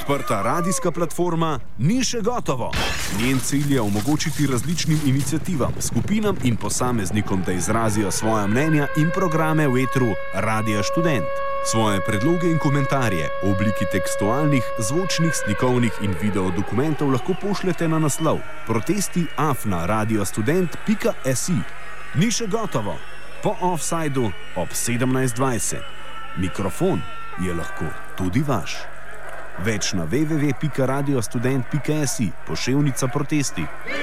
Odprta radijska platforma ni še gotovo. Njen cilj je omogočiti različnim iniciativam, skupinam in posameznikom, da izrazijo svoja mnenja in programe v etru Radia Študent. Svoje predloge in komentarje v obliki tekstualnih, zvočnih, slikovnih in video dokumentov lahko pošljete na naslov protesti@radiostudent.si. Ni še gotovo. Po offsajdu ob 17:20. Mikrofon je lahko tudi vaš. Več na www.radiostudent.si, poševnica protesti.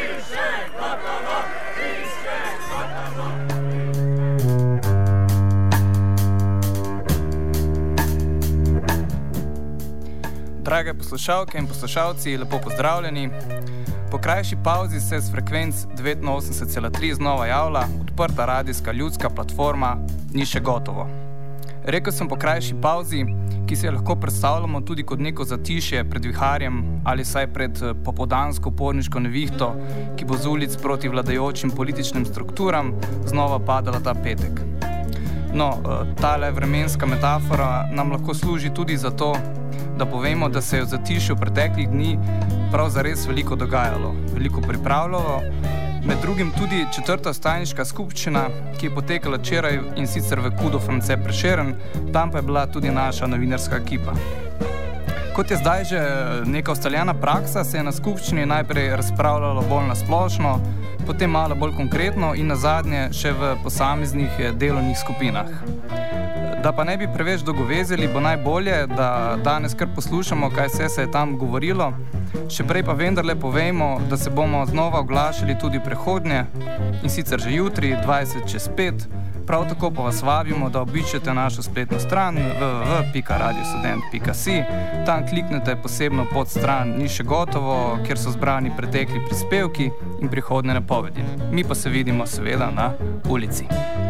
Drage poslušalke in poslušalci, lepo pozdravljeni. Po krajši pauzi se s frekvenc 89,3 znova javlja odprta radijska ljudska platforma Ni še gotovo. Rekel sem po krajši pauzi, ki si jo lahko predstavljamo tudi kot neko zatišje pred viharjem ali saj pred popoldansko porniško nevihto, ki bo z ulic proti vladajočim političnim strukturam znova padala ta petek. No, tale vremenska metafora nam lahko služi tudi za to, da povemo, da se je v zatišju preteklih dni prav zares veliko dogajalo, veliko pripravljalo, med drugim tudi 4. stajniška skupščina, ki je potekala včeraj in sicer v Kudu France Prešeren, tam pa je bila tudi naša novinarska ekipa. Kot je zdaj že neka ustaljena praksa, se je na skupščini najprej razpravljalo bolj nasplošno, potem malo bolj konkretno in nazadnje še v posameznih delovnih skupinah. Da pa ne bi preveč dolgovezili, bo najbolje, da danes kar poslušamo, kaj se je tam govorilo. Še prej pa vendarle povejmo, da se bomo znova oglašali tudi prihodnje, in sicer že jutri, 20:05. Prav tako pa vas vabimo, da obiščete našo spletno stran www.radiostudent.si. Tam kliknete posebno pod stran Ni še gotovo, kjer so zbrani pretekli prispevki in prihodne napovedi. Mi pa se vidimo seveda na ulici.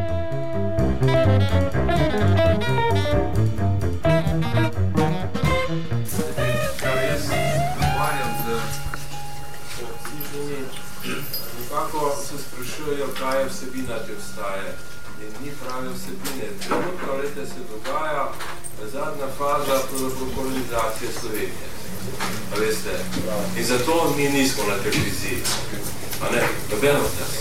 Nekako se sprašujejo, kaj je vsebina te vstaje. In ni prave vsebine. Trenutno leta se dogaja zadnja faza kolonizacije Slovenije. A veste? In zato mi nismo na televiziji. A ne? Noben od nas.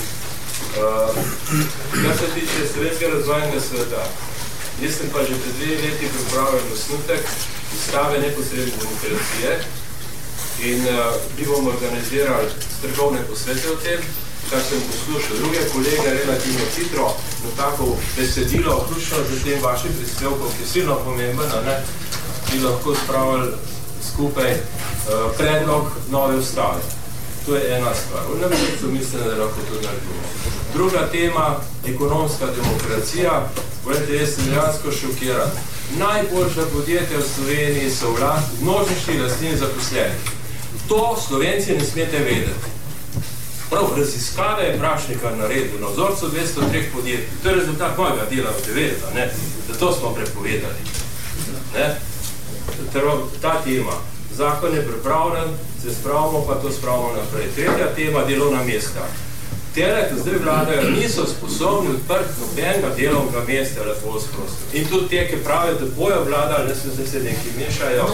Kar se tiče Slovenskega razvojnega sveta, jaz sem pa že pred 2 leti pripravljen osnutek Ustave neposredne demokracije in mi bomo organizirali strokovne posvete o tem, kar sem poslušal druge kolege relativno hitro, na tako besedilo, vključno z tem vašim prispevkom, ki je silno pomemben, bi lahko spravili skupaj predlog nove ustave. To je ena stvar. V namrecu mislim, da lahko to naredimo. Druga tema, ekonomska demokracija. Vredite, jaz sem dejansko šokiran. Najboljša podjetja v Sloveniji so množični lastnini zaposlenih. To Slovenci ne smete vedeti. Prav, raziskave je Prašnikar naredil na vzorcu 203 podjetij. To je rezultat mojega dela v TV-ta, ne? Zato smo prepovedali. Ne? Ta tema. Zakon je pripravljen, se spravimo, pa to spravimo naprej. Tretja tema, delovna mesta. Tele, ki zdaj vladajo, niso sposobni odprti nobenega delovnega mesta, lepo sprosto. In tudi te, ki pravijo, da bojo vladali, ne se zdaj nekaj mešajo.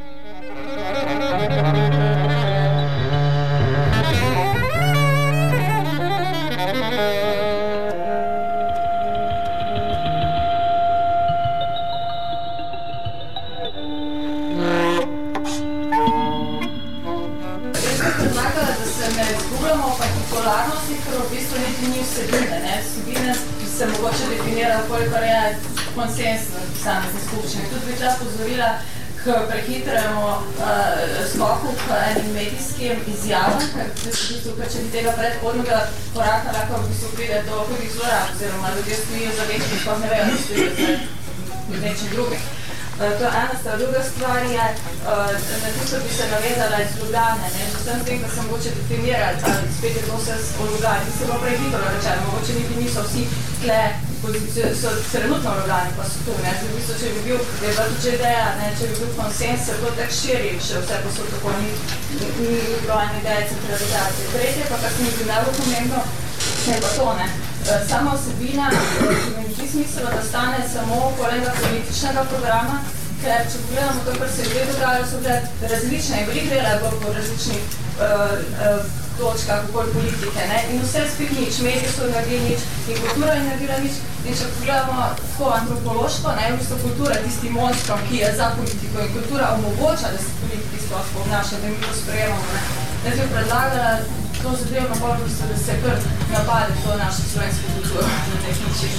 Vsebine se mogoče definira, kolikor je konsens v posamezni skupščini. Tudi bi ta pozorila k prehitremu skoku k enim medijskim izjavam, ker če bi tega predhodnega koraka lahko v bistvu pride do hudih zlorab, oziroma ljudje stojijo za večjim, sploh ne vejo, da stojijo za nečim drugim. To je ena stvar. Druga stvar je, na tisto bi se navezala iz Ljubljane, že sem tem, da sem mogoče definirati, ali spet je to vse o Ljubljani. Mislim, bo prej hitro rečeno, mogoče niti niso vsi tle, so trenutno v Ljubljani, pa so tu. V bistvu, če bi bil, je bila tudi ideja, če bi bil konsens, se to tak širi, še vse pa so tako, ni Ljubljani ideje centralizacije. Tretje pa, kar se mi zdi najbolj pomembno, je pa to, sama vsebina, ki mi zdi smiselno, da stane samo polega političnega programa, ker če pogledamo to, kar se je zdaj dogajalo, so bile različne in veliko dela je bilo po različnih točkah okoli politike, ne? In vse spet nič, mediji so naredili nič in kultura je naredila nič. In če pogledamo tako antropološko, ne, v bistvu kultura je tisti monstrom, ki je za politiko in kultura omogoča, da se politiki sploh obnaša, da mi to sprejemamo. Ne? Jaz bi predlagala to zadevno bolj, da se kar napade to našo slovensko kulturo na nek način.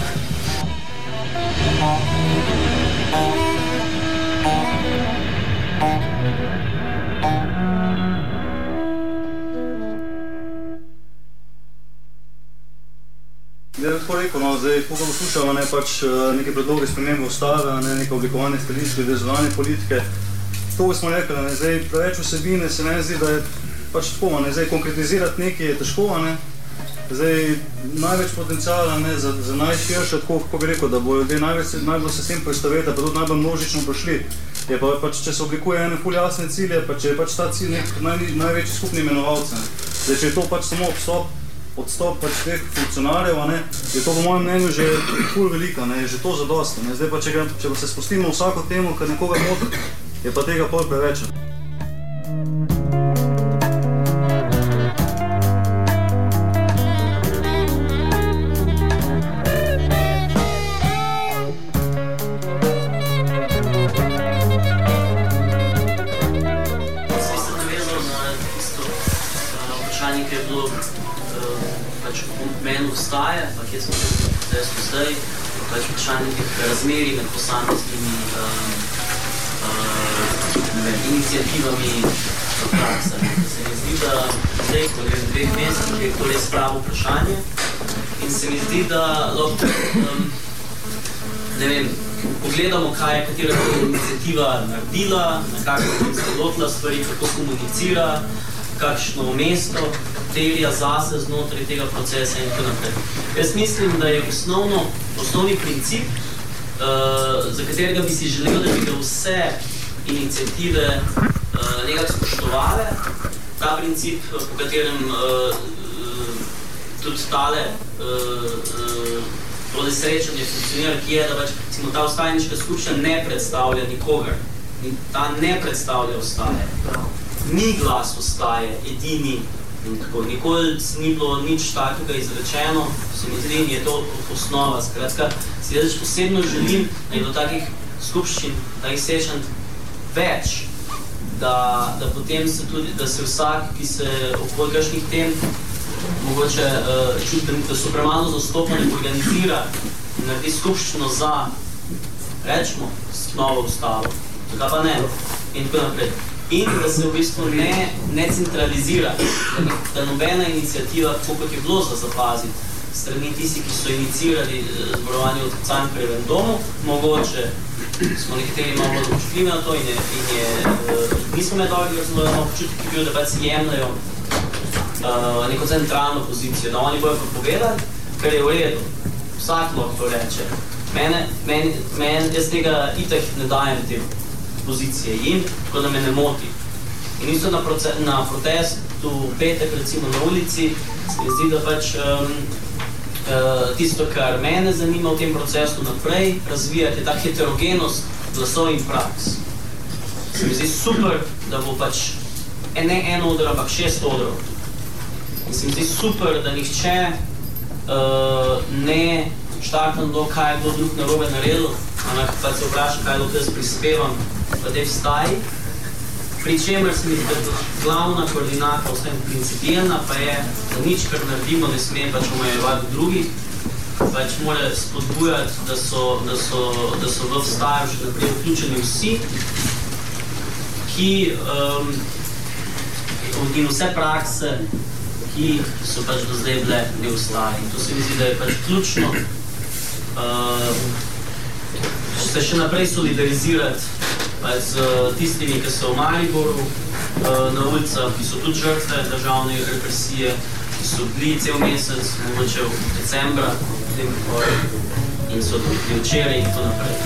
Ja, tako rekel, no, zdaj, ko ga poslušamo, ne, pač neke predloge spremembe ustave, ne, neke oblikovanje stališč glede zunanje politike. To smo rekli, ne, zdaj, preveč vsebine se ne zdi, da je pač tako, ne, zdaj, konkretizirati nekaj je težko, ne, zdaj, največ potenciala, ne, za najširše, tako, kako bi rekel, da bo ljudje najbolj se s tem poistovetili, pa tudi najbolj množično prišli. Je pa pač, če se oblikuje ene ful jasne cilje, pa če je pač ta cilj nek največji skupni imenovalce, ne. Zdaj, če je to pač samo odstop pač teh funkcionarjev, ne, je to po mojem mnenju že ful velika, ne, je že to zadosti, ne. Zdaj pa, če pa se spustimo vsako temo, kar nekoga moti, je pa tega pol preveč. Vstaje, pa kje smo zdaj, pač vprašanje razmeri med posameznimi iniciativami v praksi. Se mi zdi, da zdaj, ko gre v 2 mesecih, je to res pravo vprašanje in se mi zdi, da lahko, ne vem, pogledamo, kaj je katera iniciativa naredila, na kakšno se lotila stvari, kako komunicira, kakšno mesto terja zase znotraj tega procesa in tako naprej. Jaz mislim, da je osnovni princip, za katerega bi si želel, da bi ga vse iniciative nekako spoštovale, ta princip, po katerem tudi tale srečanje funkcionira, ki je, da pač ta vstajniška skupščina ne predstavlja nikogar. Ta ne predstavlja vstaje. Ni glas vstaje, edini. Nikoli ni bilo nič takega izrečeno, se mi zdi, je to osnova. Skratka, si jaz posebno želim, da je do takih skupščin, takih srečanj več, da potem se tudi, da se vsak, ki se okoli kakšnih tem mogoče čuti, da so premalo zastopane, organizira in naredi skupščino za, rečemo, novo ustavo, zakaj pa ne, in tako naprej. In da se v bistvu ne centralizira, da nobena iniciativa, tako kot je bilo za zapaziti, strani tisti, ki so inicirali zborovanje v Cankarjevem domu, mogoče smo nekateri malo bolj občutljivi na to in nismo med dolgega zelo občutek, ki bil, da pač jemljajo neko centralno pozicijo, da oni bojo pa povedali, kar je v redu. Vsak lahko reče. Jaz tega itak ne dajem te pozicije jim, tako da me ne moti. In isto na protestu v petek, recimo na ulici, se mi zdi, da pač tisto, kar mene zanima v tem procesu naprej, razvijati ta heterogenost glasov in praks. Se mi zdi super, da bo pač ne eno odro, ampak 6 odrov. In se mi zdi super, da nihče ne štartam do, kaj je bilo drug narobe naredil, ampak pa se vpraša, kaj lahko jaz prispevam v tej vstaji. Pri čemer se mi zdi, da glavna koordinata vsem principijelna pa je, da nič, kar naredimo, ne sme pač omejevati drugih, pač mora spodbujati, da so v vstaju še naprej vključeni vsi, ki in vse prakse, ki so pač do zdaj bile ne vstaji. To se mi zdi, da je pač ključno se še naprej solidarizirati z tistimi, ki so v Mariboru na ulicah, ki so tudi žrtve državne represije, ki so bili cel mesec, mogoče v decembra, in so tudi včeraj in tako naprej.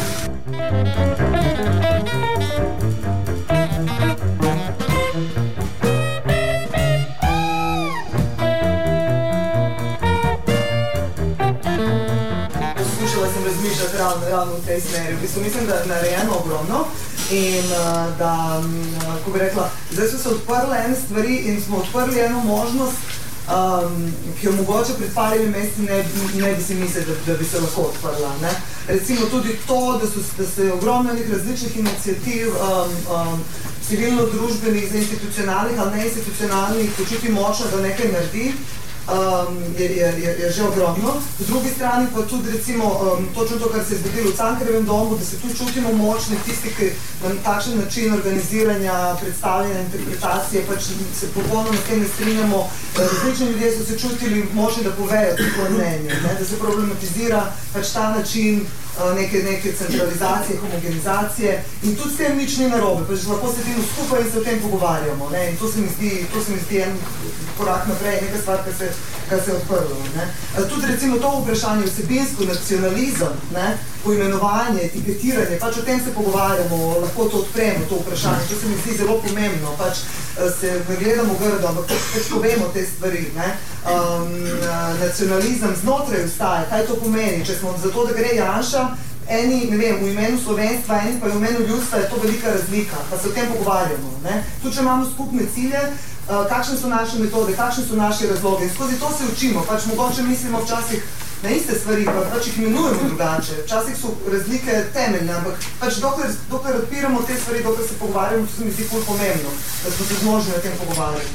Poskušala sem razmišljati ravno v tej smeri. V bistvu mislim, da je narejeno ogromno. in da, ko bi rekla, zdaj so se odprle ene stvari in smo odprli eno možnost, ki jo mogoče pred parimi meseci ne bi si mislili, da bi se lahko odprla. Ne? Recimo tudi to, da se ogromno različnih iniciativ civilno-družbenih, institucionalnih ali neinstitucionalnih počuti močno, da nekaj naredi, je že ogromno. Po drugi strani pa tudi recimo točno to, kar se je zgodilo v Cankarjevem domu, da se tu čutimo močni, tisti, ki na takšen način organiziranja, predstavljanja, interpretacije, pač se popolnoma s tem ne strinjamo. Različni ljudje so se čutili močni, da povejo tako mnenje, da se problematizira pač ta način neke centralizacije, homogenizacije in tudi s tem nič ni narobe, pač lahko sedimo skupaj in se o tem pogovarjamo. Ne? In to se mi zdi en korak naprej, neka stvar, kar se je odprlo. Ne? Tudi recimo to vprašanje vsebinsko, nacionalizem, ne? Poimenovanje, etiketiranje, pač o tem se pogovarjamo, lahko to odpremo, to vprašanje, to se mi zdi zelo pomembno, pač se ne gledamo grdo, ampak pač povemo te stvari. Ne? Nacionalizem znotraj ustaje, kaj to pomeni, če smo zato, da gre Janša, eni, ne vem, v imenu slovenstva, eni pa v imenu ljudstva, je to velika razlika, pa se o tem pogovarjamo. Ne? Tu, če imamo skupne cilje, kakšne so naše metode, kakšne so naše razloge in skozi to se učimo, pač mogoče mislimo včasih na iste stvari, pa pač jih imenujemo drugače, včasih so razlike temeljne, ampak pač dokler odpiramo te stvari, dokler se pogovarjamo, to se mi zdi ful pomembno, da smo se zmožni na tem pogovarjati.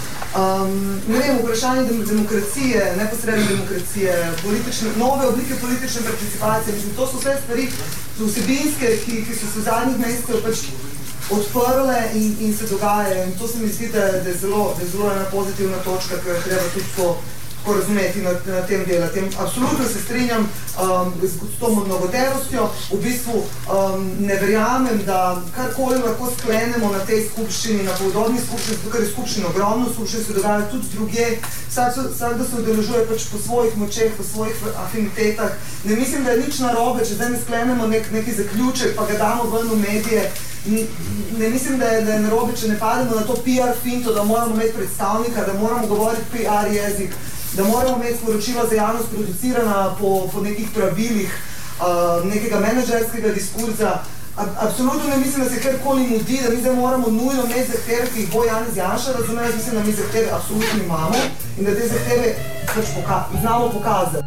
Ne vem, vprašanje demokracije, neposredne demokracije, nove oblike politične participacije, mislim, to so vse stvari vsebinske, ki so se v zadnjih mesecev pač odprle in se dogajajo. In to se mi zdi, da je zelo ena pozitivna točka, ki jo treba tudi tako razumeti na tem delu. Absolutno se strinjam s to mnogoterostjo. V bistvu ne verjamem, da karkoli lahko sklenemo na tej skupščini, na podobni skupščini, zato ker je skupščina ogromno, skupščina se dogaja tudi drugje. Vsak da se udeležuje pač po svojih močeh, po svojih afinitetah. Ne mislim, da je nič narobe, če zdaj ne sklenemo neki zaključek, pa ga damo ven v medije. Ne mislim, da je narobe, če ne pademo na to PR finto, da moramo imeti predstavnika, da moramo govoriti PR jezik, da moramo imeti sporočila za javnost producirana po nekih pravilih nekega menedžerskega diskurza. Absolutno ne mislim, da se karkoli mudi, da mi zdaj moramo nujno imeti zahteve, ki jih bo Janez Janša razumel. Jaz mislim, da mi zahteve absolutno imamo in da te zahteve pač znamo pokazati.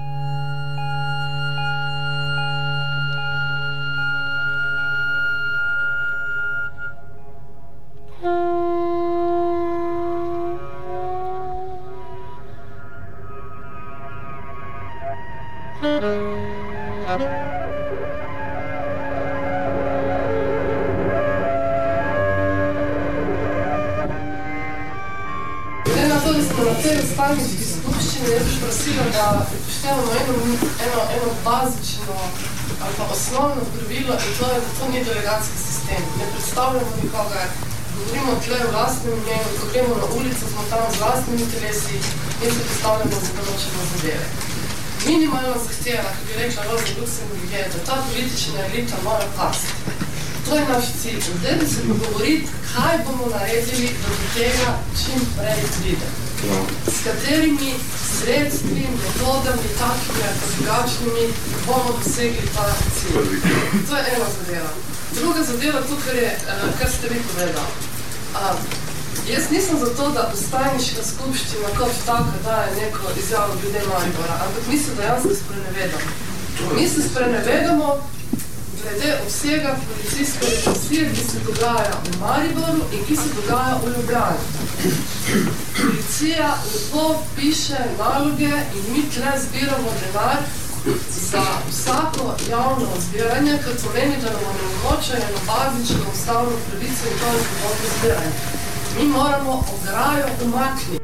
Da upoštevamo eno bazično ali pa osnovno pravilo in to je, da to ni delegatski sistem. Ne predstavljamo nikogar, govorimo tle v lastnem imenu, ko gremo na ulico, smo tam z lastnimi telesi in se predstavljamo za določene zadeve. Minimalna zahteva, ki bi rekla Roza Luxemburg, je, da ta politična elita mora pasti. To je naš cilj. Zdaj bi se pogovoriti, kaj bomo naredili, da do tega čim prej pride. S katerimi sredstvi, metodami, takimi ali drugačnimi bomo dosegli ta cilj. To je ena zadeva. Druga zadeva, to, kar ste vi povedali. Jaz nisem za to, da postajniška skupščina kot taka daje neko izjavo glede Maribora, ampak mi se dejansko sprenevedamo. Mi se sprenevedamo glede obsega policijske represije, ki se dogaja v Mariboru in ki se dogaja v Ljubljani. Policija lepo piše naloge in mi tle zbiramo denar za vsako javno zbiranje, kar pomeni, da nam omogoča eno bazično ustavno pravico in to je svobodno zbiranje. Mi moramo ograjo umakniti.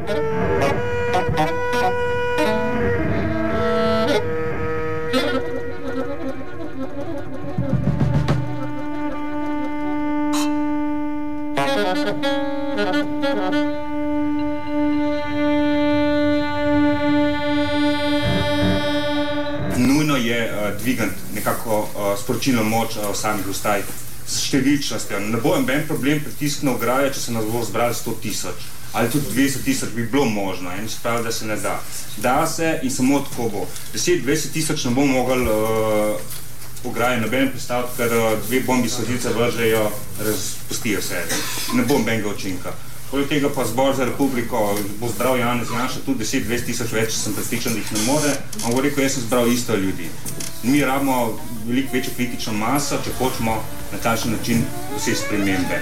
Nujno je dvigati nekako sporočilno moč samih ustaj s številčnostjo. Ne bo en problem pritisk na ograje, če se nas bo zbrali 100.000 ali tudi 200.000 bi bilo možno. En spravi, da se ne da. Da se in samo tako bo. 10-20.000 ne bo mogli ograje noben predstaviti, ker 2 bombi solzivca vržejo, razpustijo se. Ne bom benga učinka. Poleg tega pa Zbor za republiko bo zbral Janez Janša tudi 10-20 tisoč več, sem prepričan, da jih ne more, ampak bo rekel, jaz sem zbral isto ljudi. Mi rabimo veliko večjo kritično maso, če hočemo na takšen način vse spremembe.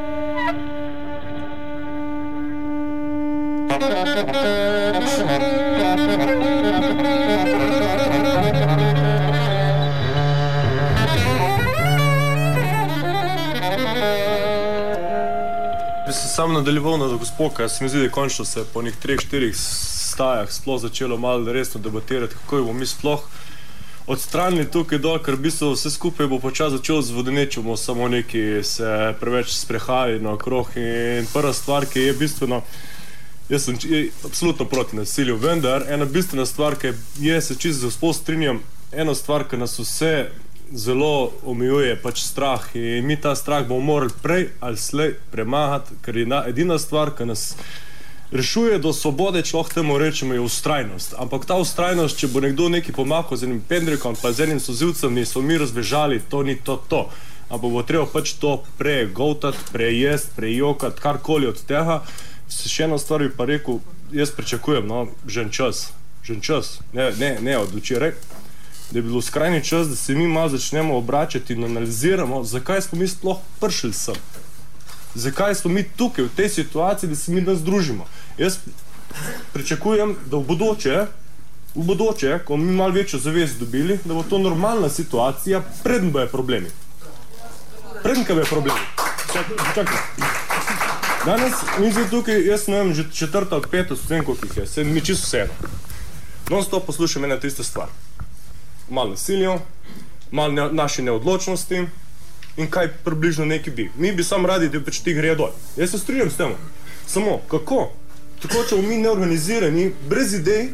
Bi se sam nadaljeval na gospoka, se mi zdi, da končno se po nekih 3-4 stajah sploh začelo malo resno debatirati, kako bomo mi sploh odstranili tukaj dol, ker v bistvu vse skupaj bo počas začelo zvodeneti, bomo samo neki se preveč sprehajali naokrog. In prva stvar, ki je bistveno, jaz sem absolutno proti nasilju, vendar ena bistvena stvar, ki je, se čisto sploh strinjam, ena stvar, ki nas vse zelo omejuje, pač strah, in mi ta strah bomo morali prej ali slej premagati, ker je edina stvar, ki nas rešuje do svobode, če lahko temu rečemo, je ustrajnost. Ampak ta ustrajnost, če bo nekdo nekaj pomakal z enim pendrekom pa z enim solzivcem in smo mi razbežali, to ni to. Ampak bo treba pač to pregoltati, prejesti, prejokati, karkoli od tega. Še eno stvar bi pa rekel, jaz pričakujem, že en čas, ne od včeraj, da je bilo skrajni čas, da se mi malo začnemo obračati in analiziramo, zakaj smo mi sploh prišli sem. Zakaj smo mi tukaj v tej situaciji, da se mi danes družimo. Jaz pričakujem, da v bodoče, ko mi malo večjo zavest dobili, da bo to normalna situacija, preden bojo problemi. Preden kaj bojo problemi. Čakaj. Danes mi zdaj tukaj, jaz ne vem, že 4. ali 5. vsem, koliko jih je, se mi čisto vseeno. Non-stop poslušam ena tista stvar. Malo nasilja, malo naše neodločnosti in kaj približno neki bi. Mi bi samo radi, da pač ti grejo dol. Jaz se strinjam s tem. Samo, kako? Tako, če mi neorganizirani, brez idej,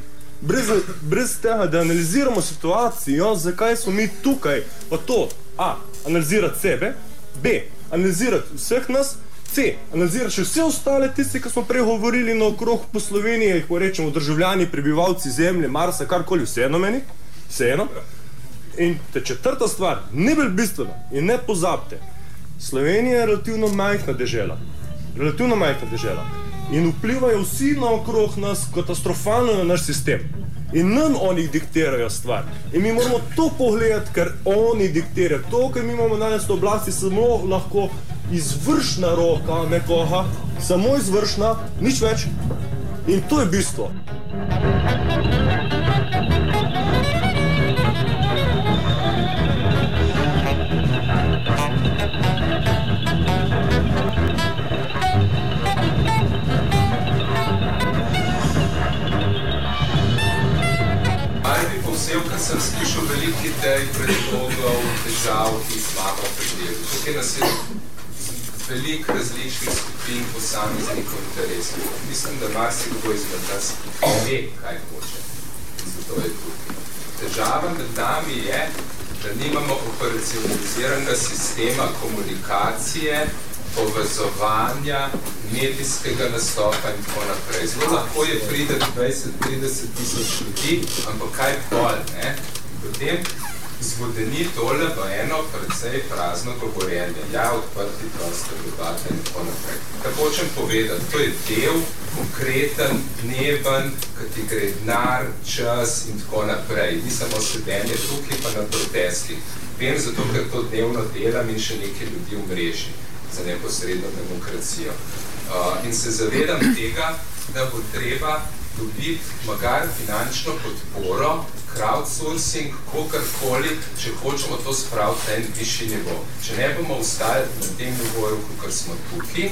brez tega, da analiziramo situacijo, zakaj smo mi tukaj, pa to, A, analizirati sebe, B, analizirati vseh nas, C, analizirati še vse ostale tiste, ki smo prej govorili na okrog po Sloveniji, jih rečemo državljani, prebivalci zemlje, Marsa, karkoli, vseeno meni, vseeno. In te 4. stvar, ni bolj bistveno in ne pozabite, Slovenija je relativno majhna dežela in vplivajo vsi naokrog nas katastrofalno na naš sistem. In nam oni diktirajo stvar. In mi moramo to pogledati, ker oni diktirajo. To, ker mi imamo danes v oblasti, samo lahko izvršna roka nekoga, samo izvršna, nič več. In to je bistvo. Ker sem slišal veliko idej, predlogov, težav, ki jih imamo pri delu. Tukaj nas je veliko različnih skupin posameznikov interesov. Mislim, da marsikdo izmed nas ve, kaj hoče. Zato je tukaj. Težava med nami je, da nimamo operacionaliziranega sistema komunikacije, povezovanja, medijskega nastopa in tako naprej. Zelo lahko je pride 20-30 tisoč ljudi, ampak kaj pol, ne? Potem zvodeni tole v eno precej prazno govorjenje. Ja, odprti prostor, debate in tako naprej. Kaj hočem povedati, to je del, konkreten, dneven, ki ti gre denar, čas in tako naprej. Ni samo sedenje tukaj, pa na protestih. Vem zato, ker to dnevno delam in še nekaj ljudi v mreži za neposredno demokracijo. In se zavedam tega, da bo treba dobiti magar finančno podporo, crowdsourcing, kogarkoli, če hočemo to spraviti na en višji nivo. Če ne bomo ostali na tem nivoju, kakor smo tukaj,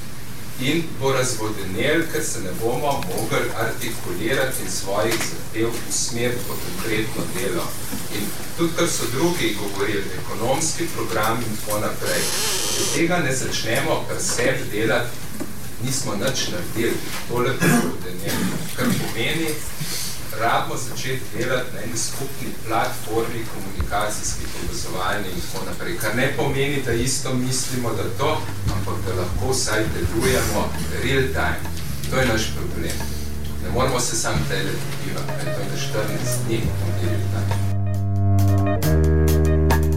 in bo razvodenel, ker se ne bomo mogli artikulirati in svojih zahtev usmeriti po konkretno delo. In tudi, kar so drugi govorili, ekonomski program in tako naprej, če tega ne začnemo pri sebi delati, nismo nič naredili, tole razvodenel, kar pomeni, rabimo začeti delati na eni skupni platformi, komunikacijski, povezovalni in tako naprej, kar ne pomeni, da isto mislimo, da to, ampak da lahko vsaj delujemo real time. To je naš problem. Ne moramo se sam teleportivati, to je na 14 dni real time.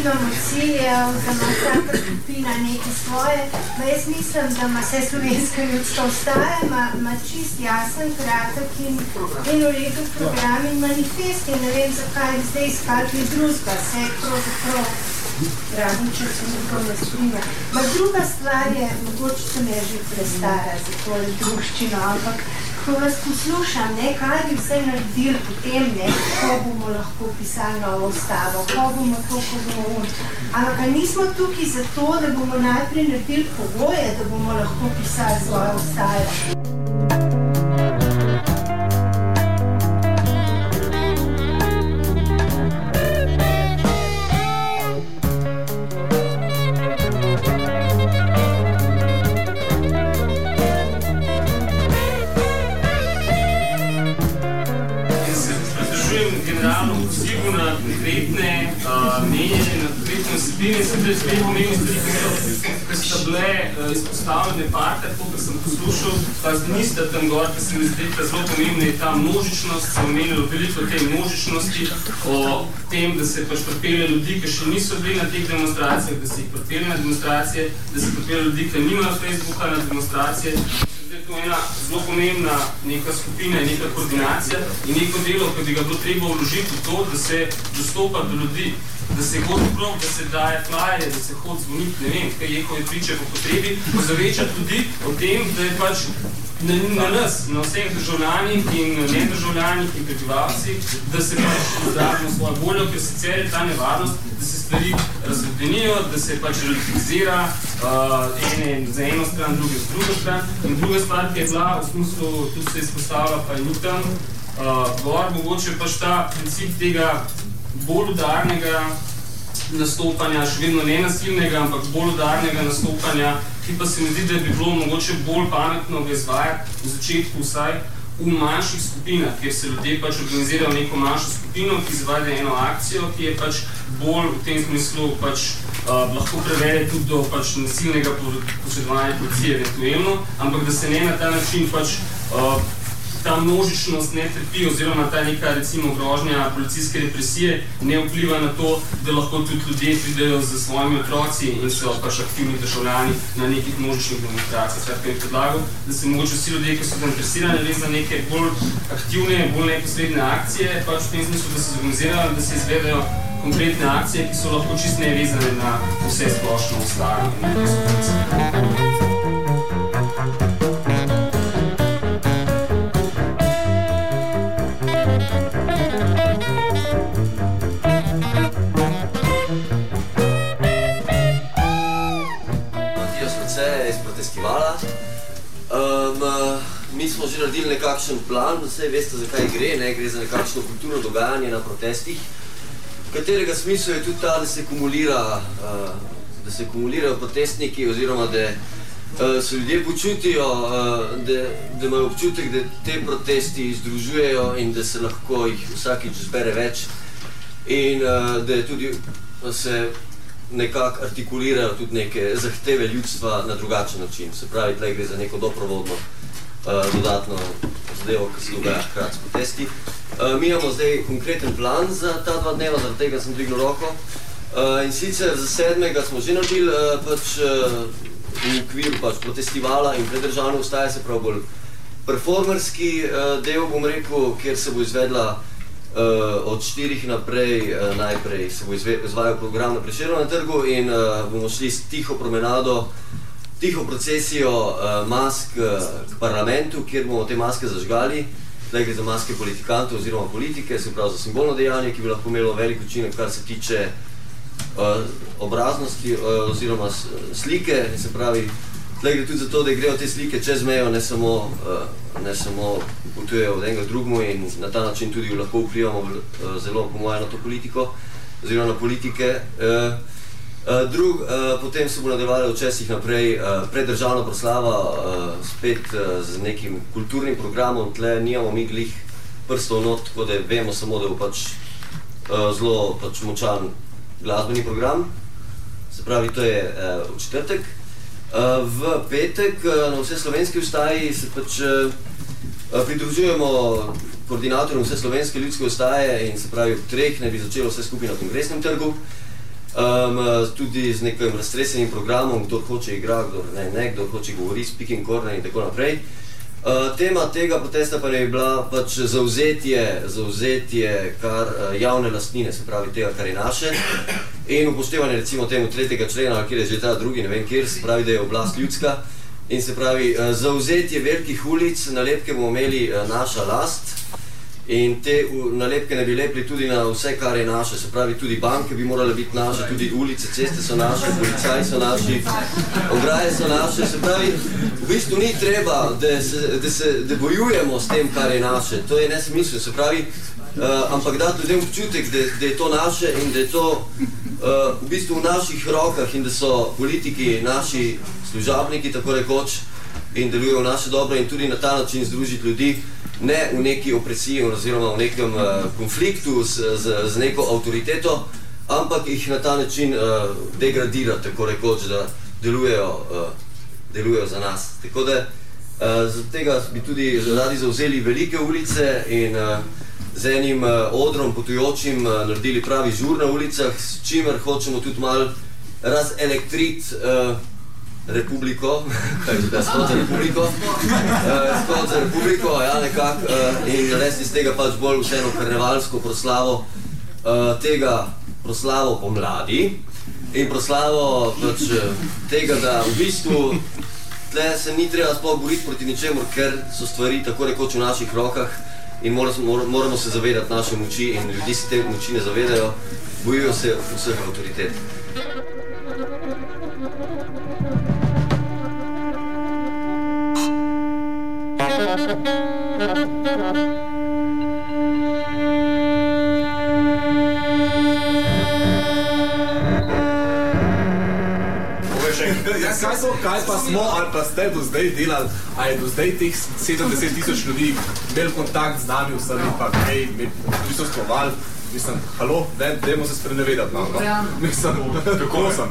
nimamo ciljev, da ima vsaka skupina nekaj svoje. Jaz mislim, da ima vse slovenska ljudstva ostaje, ima čist jasen, kratek in enoletov program in manifest in ne vem, zakaj zdaj iskati kaj drugega, vse je pravzaprav radim, če se nekaj ne sprime. Druga stvar je, mogoče sem je že prestara za tole druščino, ampak ko vas poslušam, kaj bi vse naredili potem, ko bomo lahko pisali novo ustavo, ko bomo to, ko bomo ampak nismo tukaj zato, da bomo najprej naredili pogoje, da bomo lahko pisali svojo ustavo. Vsebine se tudi zdaj pomeni stvari, ki sta bile izpostavljene parkrat, kot sem poslušal, pa niste tam gor, ki se mi zdi, da zelo pomembna je ta množičnost, se omenilo veliko te množičnosti, o tem, da se pač pripelje ljudi, ki še niso bili na teh demonstracijah, da se jih pripelje na demonstracije, da se pripelje ljudi, ki nimajo Facebooka na demonstracije. To je ena zelo pomembna neka skupina, neka koordinacija in neko delo, ki bi ga bilo treba vložiti v to, da se dostopa do ljudi, da se hodi krog, da se daje flyerje, da se hodi zvoniti, ne vem, kaj je, ko je priče po potrebi, ozavečati ljudi o tem, da je pač na nas, na vseh državljanih in nedržavljanih in prebivalci, da se pač zdravimo svojo voljo, ker sicer je ta nevarnost, da se stvari razvodenijo, da se pač relativizira ene za eno stran, druge za drugo stran. In druga stvar, ki je bila, v smislu, tudi se izpostavlja, pa je ni tam, gor mogoče pač ta princip tega bolj udarnega nastopanja, še vedno ne nasilnega, ampak bolj udarnega nastopanja, ki pa se mi zdi, da bi bilo mogoče bolj pametno ga izvajati v začetku vsaj v manjših skupinah, kjer se ljudje pač organizirajo neko manjšo skupino, ki izvede eno akcijo, ki je pač bolj v tem smislu pač lahko prevede tudi do pač nasilnega posredovanja policije eventuelno, ampak da se ne na ta način pač ta množičnost ne trpi oziroma ta neka recimo grožnja policijske represije ne vpliva na to, da lahko tudi ljudje pridejo z svojimi otroci in so pač aktivni državljani na nekih množičnih demonstracijah. Skratka je predlagal, da se mogoče vsi ljudje, ki so zainteresirani res za neke bolj aktivne, bolj neposredne akcije, pač v tem smislu, da se zorganizirajo, da se izvedajo konkretne akcije, ki so lahko čist nevezane na vse splošno ustavo in nekaj skupnice. Mi smo že naredili nekakšen plan, vse veste, zakaj gre, gre za nekakšno kulturno dogajanje na protestih, katerega smisel je tudi ta, da se kumulirajo protestniki oziroma da se ljudje počutijo, da imajo občutek, da te protesti združujejo in da se lahko jih vsakič zbere več in da tudi se nekako artikulirajo tudi neke zahteve ljudstva na drugačen način. Se pravi, tle gre za neko doprovodno dodatno zadevo, ki se dogaja hkrati s protesti. Mi imamo zdaj konkreten plan za ta 2 dneva, zaradi tega sem dvignil roko. In sicer za 7. smo že naredili v okviru protestivala in predržavne ustaje, se pravi bolj performerski del, bom rekel, kjer se bo izvedla od 4 naprej, najprej se bo izvajal program na Prešernovem trgu in bomo šli s tiho promenado, tiho procesijo mask k parlamentu, kjer bomo te maske zažgali. Zdaj gre za maske politikantov oziroma politike, se pravi za simbolno dejanje, ki bi lahko imelo velik učinek, kar se tiče obraznosti oziroma slike. Se pravi, tle gre tudi za to, da grejo te slike čez mejo, ne samo potujejo od enega k drugemu in na ta način tudi lahko vplivamo zelo, po moje, na to politiko oziroma na politike. Potem se bo nadaljevalo od 6 naprej preddržavna proslava, spet z nekim kulturnim programom, tle nimamo mi glih prstov not, tako da vemo samo, da bo pač zelo močan glasbeni program. Se pravi, to je v četrtek. V petek na Vseslovenski ustaji se pač pridružujemo koordinatorjem Vseslovenske ljudske ustaje in se pravi, ob 3 ne bi začelo vse skupaj na Kongresnem trgu. tudi z nekim raztresenim programom, kdo hoče igra, kdo ne, kdo hoče govori, speaking corner in tako naprej. Tema tega protesta pa ne bi bila pač zauzetje kar javne lastnine, se pravi tega, kar je naše, in upoštevanje recimo temu 3. člena, kjer je že ta drugi, ne vem kjer, se pravi, da je oblast ljudska, in se pravi, zauzetje velikih ulic, nalepke bomo imeli naša last, in te nalepke ne bi lepili tudi na vse, kar je naše, se pravi, tudi banke bi morale biti naše, tudi ulice, ceste so naše, policaji so naši, ograje so naše, se pravi, v bistvu ni treba, da bojujemo s tem, kar je naše, to je nesmiselno, se pravi, ampak dati ljudem občutek, da je to naše in da je to v bistvu v naših rokah in da so politiki naši služabniki, tako rekoč, in delujejo v naše dobro in tudi na ta način združiti ljudi, ne v neki opresiji oziroma v nekem konfliktu z neko avtoriteto, ampak jih na ta način degradira, tako rekoč, da delujejo za nas. Tako da zaradi tega bi tudi radi zavzeli velike ulice in z enim odrom potujočim naredili pravi žur na ulicah, s čimer hočemo tudi malo razelektriti Republiko, Shod za Republiko, ja, nekako, in narediti iz tega pač bolj vseeno karnevalsko proslavo tega proslavo pomladi in proslavo pač tega, da v bistvu tle se ni treba sploh boriti proti ničemur, ker so stvari tako rekoč v naših rokah in moramo se zavedati naše moči in ljudi se te moči ne zavedajo, bojijo se vseh avtoritet. Kaj pa smo ali pa ste do zdaj delali, a je do zdaj teh 70,000 ljudi imeli kontakt z nami vsemi, pa kaj, prisostvovali, mislim, halo, dajmo se sprenevedati malo, no? Mislim, kako sem?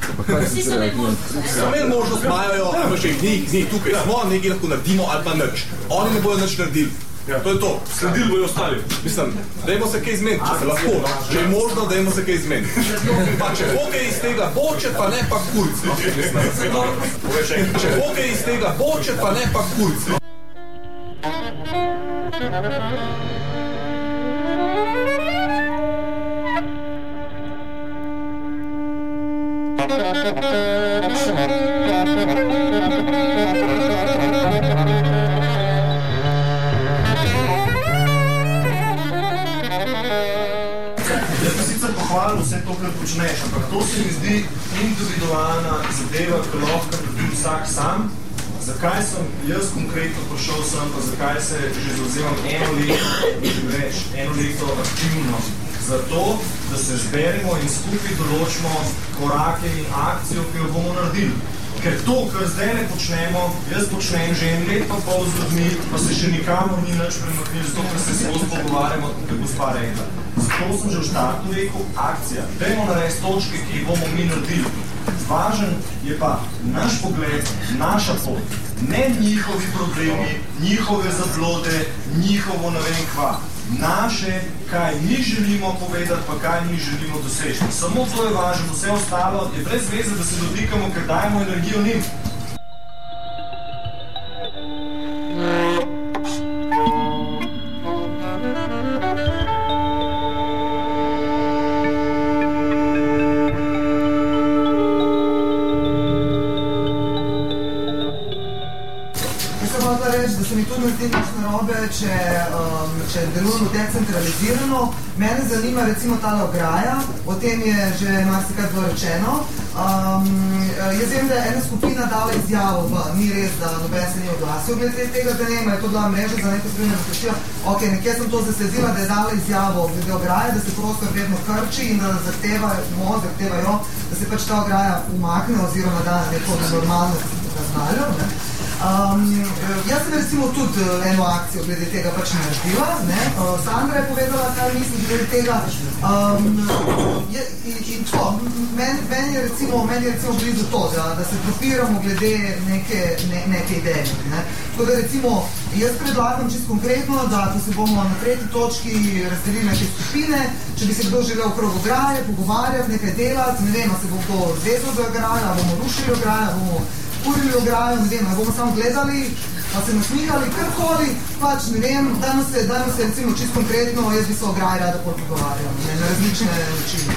So imeli možnost, imajo, pa še njih tukaj smo, nekaj lahko naredimo ali pa nič. Oni ne bojo nič naredili. To je to. Sledili bojo ostali. Mislim, dajmo se kaj izmeniti, če se lahko. Če je možno, dajmo se kaj izmeniti. Pa če bo kaj iz tega boče, pa ne pa kurc. Če bo kaj iz tega boče, pa ne pa kurc. Pohvalil vse to, kar počneš, ampak to se mi zdi individualna zadeva, ki lahko naredi vsak sam. Zakaj sem jaz konkretno prišel sem, pa zakaj se že zavzemam eno leto aktivno? Zato, da se zberemo in skupaj določimo korake in akcijo, ki jo bomo naredili. Ker to, kar zdaj ne počnemo, jaz počnem že en let pa pol z ljudmi, pa se še nikamor ni nič premaknili, zato ker se skozi pogovarjamo, kot je gospa rekla. Zato sem že v štartu rekel, akcija. Dajmo narediti točke, ki jih bomo mi naredili. Važen je pa naš pogled, naša pot, ne njihovi problemi, njihove zablode, njihovo ne vem kva. Naše, kaj mi želimo povedati, pa kaj mi želimo doseči. Samo to je važno, vse ostalo je brez veze, da se dotikamo, ker dajemo energijo njim. Da se mi tudi ne zdi nič narobe, če delujemo decentralizirano. Mene zanima recimo tale ograja, o tem je že marsikaj bilo rečeno. Jaz vem, da je ena skupina dala izjavo, ni res, da noben se ni oglasil glede tega, da nema, je to bila mreža za neko spremljeno zaključila. Ok, nekje sem to zasledila, da je dala izjavo glede ograje, da se prostor vedno krči in da zahtevajo, da se pač ta ograja umakne oziroma da neko normalno razvaljo. Jaz sem recimo tudi eno akcijo glede tega pač naredila, ne? Sandra je povedala, kaj mislim glede tega. In to, meni je recimo blizu to, da se propiramo glede neke ideje. Ne? Tako da recimo, jaz predlagam čisto konkretno, da ko se bomo na 3. točki razdelili neke skupine, če bi se kdo želel okrog ograje, pogovarjati, nekaj delati, ne vem, a se bo kdo zvezal do ograje, a bomo rušili ograje, a bomo kurili ograjo, ne vem, a bomo samo gledali, a se nasmihali, karkoli, pač ne vem, dajmo se recimo čisto konkretno, jaz bi se o ograji rada pogovarjala, na različne načine.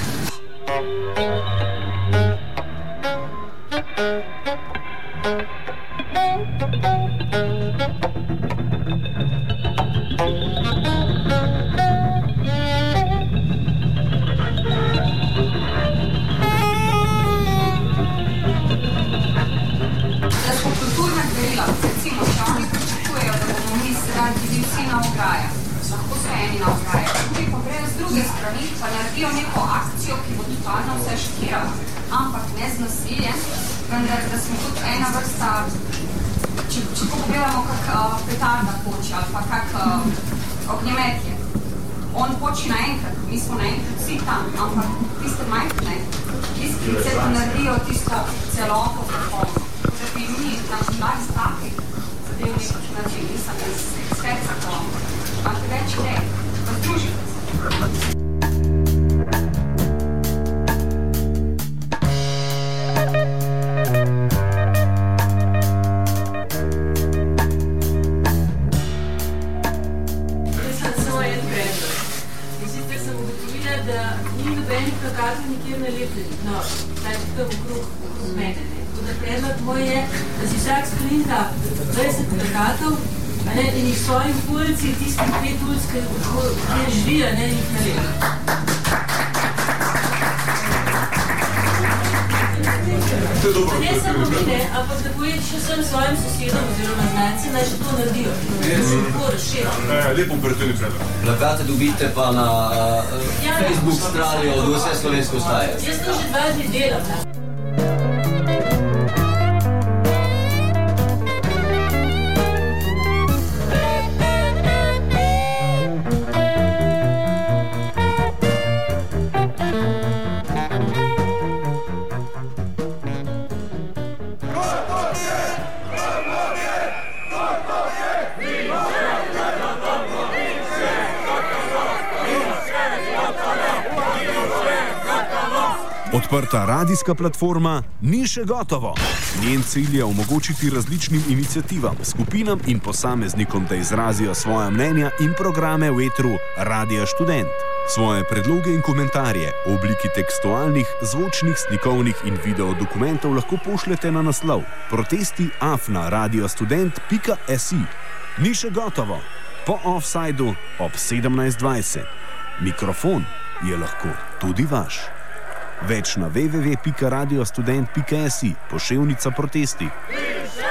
Lahko so eni na ograje. Drugi pa grejo z druge strani, pa naredijo neko akcijo, ki bo totalno vse šokirala. Ampak ne z nasiljem, vendar da smo tudi ena vrsta, če pogledamo kak petarda poči ali pa kak ognjemetje. On poči naenkrat, mi smo naenkrat vsi tam, ampak tiste majhne, iskrice pa naredijo tisto celoto popolno. Da bi mi nam dali stati zadevni način, nisem svet za to. Ampak več ne, pa združite se. Jaz sem samo en predlog. In sicer sem ugotovila, da ni nobenih plakatov nikjer nalepljenih. No, zdaj tukaj okrog mene. Tako da predlog moj je, da si vsak skrinta 20 plakatov, in jih svojim ulici, tistih 5 ulic, kjer živijo, jih nalepa. Ne samo mi, ampak da pojeď še vsem svojim sosedom oziroma znanci, naj še to naredijo. Tako razširno. Lepo operativni predlog. Plakate dobite pa na Facebook strani od Vse slovensko vstaje. Jaz to že 2 dni delam. Odprta radijska platforma ni še gotovo. Njen cilj je omogočiti različnim iniciativam, skupinam in posameznikom, da izrazijo svoja mnenja in programe v etru Radia Študent. Svoje predloge in komentarje v obliki tekstualnih, zvočnih, slikovnih in videodokumentov lahko pošljete na naslov protesti@radiostudent.si. Ni še gotovo. Po offsajdu ob 17:20. Mikrofon je lahko tudi vaš. Več na www.radiostudent.si, poševnica protesti.